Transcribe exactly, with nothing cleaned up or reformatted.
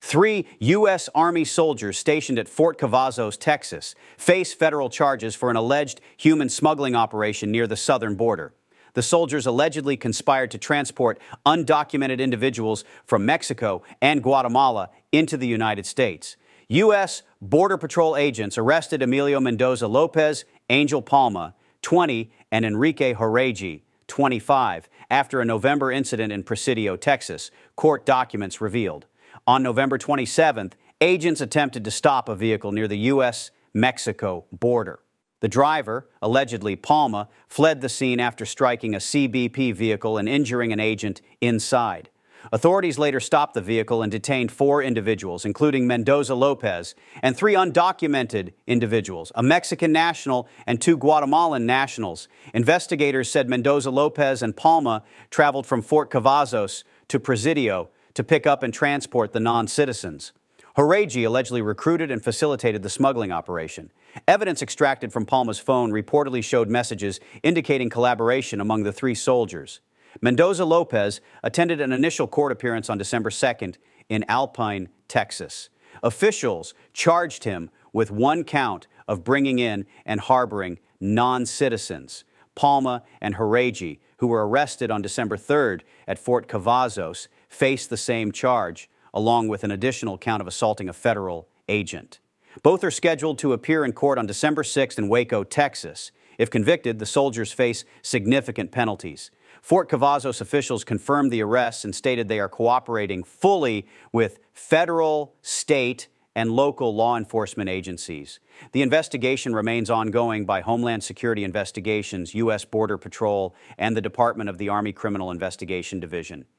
Three U S. Army soldiers stationed at Fort Cavazos, Texas, face federal charges for an alleged human smuggling operation near the southern border. The soldiers allegedly conspired to transport undocumented individuals from Mexico and Guatemala into the United States. U S. Border Patrol agents arrested Emilio Mendoza Lopez, Angel Palma, twenty, and Enrique Jorege, twenty-five, after a November incident in Presidio, Texas, court documents revealed. On November twenty-seventh, agents attempted to stop a vehicle near the U S Mexico border. The driver, allegedly Palma, fled the scene after striking a C B P vehicle and injuring an agent inside. Authorities later stopped the vehicle and detained four individuals, including Mendoza Lopez, and three undocumented individuals, a Mexican national and two Guatemalan nationals. Investigators said Mendoza Lopez and Palma traveled from Fort Cavazos to Presidio to pick up and transport the non-citizens. Jorege allegedly recruited and facilitated the smuggling operation. Evidence extracted from Palma's phone reportedly showed messages indicating collaboration among the three soldiers. Mendoza Lopez attended an initial court appearance on December second in Alpine, Texas. Officials charged him with one count of bringing in and harboring non-citizens. Palma and Jorege, who were arrested on December third at Fort Cavazos, faced the same charge, along with an additional count of assaulting a federal agent. Both are scheduled to appear in court on December sixth in Waco, Texas. If convicted, the soldiers face significant penalties. Fort Cavazos officials confirmed the arrests and stated they are cooperating fully with federal, state, and local law enforcement agencies. The investigation remains ongoing by Homeland Security Investigations, U S. Border Patrol, and the Department of the Army Criminal Investigation Division.